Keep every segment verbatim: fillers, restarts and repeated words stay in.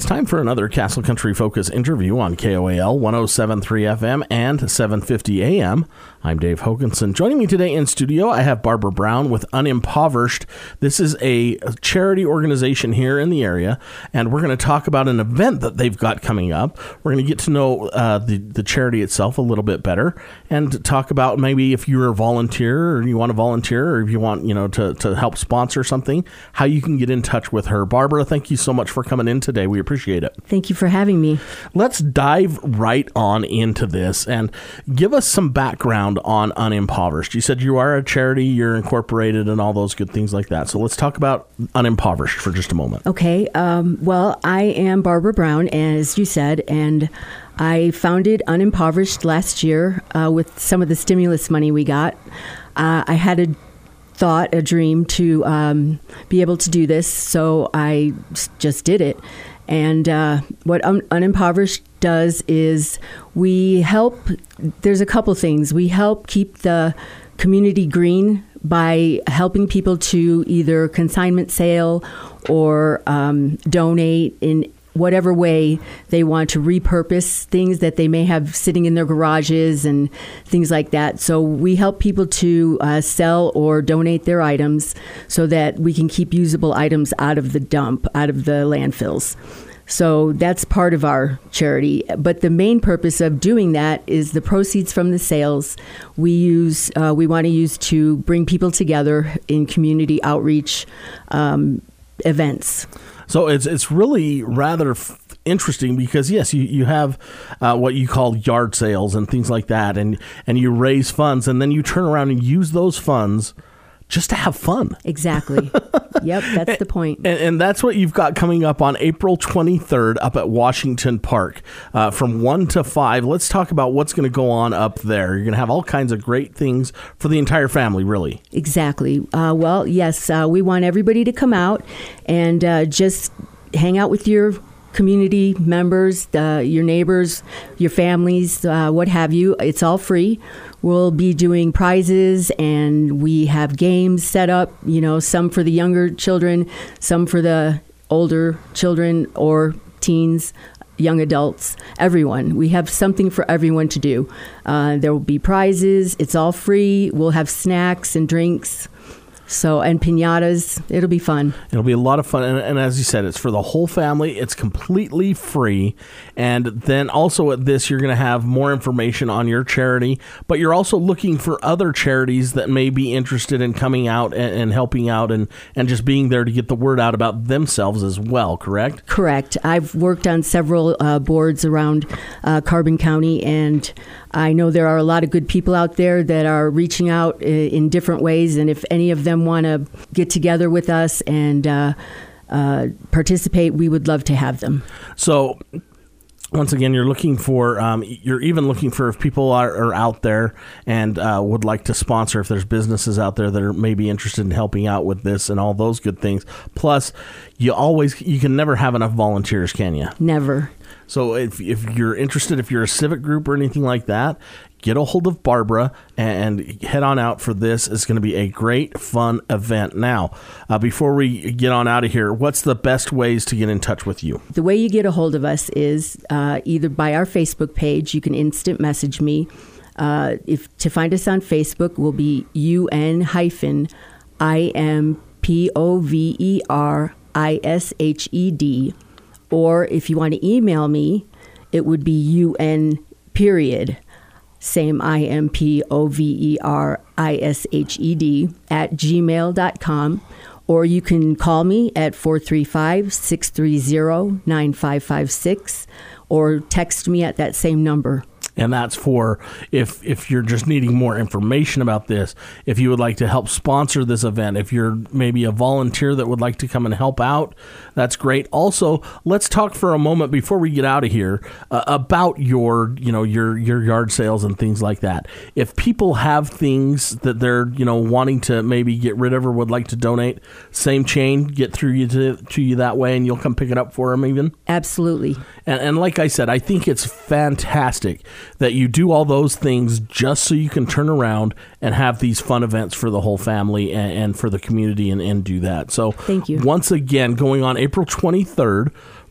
It's time for another Castle Country Focus interview on K O A L one oh seven point three F M and seven fifty A M. I'm Dave Hoganson. Joining me today in studio, I have Barbara Brown with Unimpoverished. This is a charity organization here in the area, and we're going to talk about an event that they've got coming up. We're going to get to know uh, the, the charity itself a little bit better and talk about maybe if you're a volunteer or you want to volunteer or if you want, you know, to, to help sponsor something, how you can get in touch with her. Barbara, thank you so much for coming in today. We appreciate it. Thank you for having me. Let's dive right on into this and give us some background on Unimpoverished. You said you are a charity, you're incorporated and all those good things like that. So let's talk about Unimpoverished for just a moment. Okay. Um, well, I am Barbara Brown, as you said, and I founded Unimpoverished last year uh, with some of the stimulus money we got. Uh, I had a thought, a dream to um, be able to do this, so I just did it. And uh, what Un- Unimpoverished does is we help, there's a couple things. We help keep the community green by helping people to either consignment sale or um, donate in whatever way they want to repurpose things that they may have sitting in their garages and things like that. So we help people to uh, sell or donate their items so that we can keep usable items out of the dump, out of the landfills. So that's part of our charity. But the main purpose of doing that is the proceeds from the sales we use, uh, we want to use to bring people together in community outreach um, events. So it's it's really rather f- interesting because, yes, you, you have uh, what you call yard sales and things like that, and, and you raise funds, and then you turn around and use those funds just to have fun. Exactly. Yep, that's the point. And, and that's what you've got coming up on April twenty-third up at Washington Park uh, from one to five. Let's talk about what's going to go on up there. You're going to have all kinds of great things for the entire family, really. Exactly. Uh, well, yes, uh, we want everybody to come out and uh, just hang out with your community members, uh, your neighbors, your families, uh, what have you. It's all free. We'll be doing prizes, and we have games set up, you know, some for the younger children, some for the older children or teens, young adults, everyone. We have something for everyone to do. Uh, there will be prizes. It's all free. We'll have snacks and drinks. So, and piñatas. It'll be fun. It'll be a lot of fun. And, and as you said, it's for the whole family. It's completely free. And then also at this, you're going to have more information on your charity. But you're also looking for other charities that may be interested in coming out and, and helping out and, and just being there to get the word out about themselves as well, correct? Correct. I've worked on several uh, boards around uh, Carbon County, and I know there are a lot of good people out there that are reaching out in different ways, and if any of them want to get together with us and uh, uh, participate, we would love to have them. So, once again, you're looking for, um, you're even looking for if people are, are out there and uh, would like to sponsor, if there's businesses out there that are maybe interested in helping out with this and all those good things. Plus, you always, you can never have enough volunteers, can you? Never. So if if you're interested, if you're a civic group or anything like that, get a hold of Barbara and head on out for this. It's going to be a great, fun event. Now, uh, before we get on out of here, what's the best ways to get in touch with you? The way you get a hold of us is uh, either by our Facebook page. You can instant message me. Uh, if to find us on Facebook will be U N hyphen I M P O V E R I S H E D. Or if you want to email me, it would be U N period, same I M P O V E R I S H E D at gmail dot com. Or you can call me at four three five, six three zero, nine five five six or text me at that same number. And that's for if if you're just needing more information about this, if you would like to help sponsor this event, if you're maybe a volunteer that would like to come and help out, that's great. Also, let's talk for a moment before we get out of here uh, about your, you know, your your yard sales and things like that. If people have things that they're, you know, wanting to maybe get rid of or would like to donate, same chain, get through you to, to you that way, and you'll come pick it up for them even? Absolutely. And, and like I said, I think it's fantastic that you do all those things just so you can turn around and have these fun events for the whole family and, and for the community and, and do that. So thank you. Once again, going on April twenty-third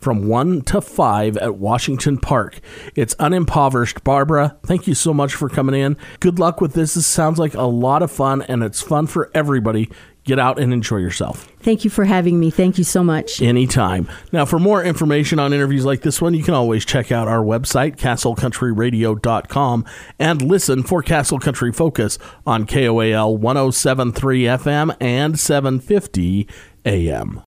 from one to five at Washington Park. It's Unimpoverished. Barbara, thank you so much for coming in. Good luck with this. This sounds like a lot of fun, and it's fun for everybody. Get out and enjoy yourself. Thank you for having me. Thank you so much. Anytime. Now, for more information on interviews like this one, you can always check out our website, castle country radio dot com, and listen for Castle Country Focus on K O A L one oh seven point three F M and seven fifty A M.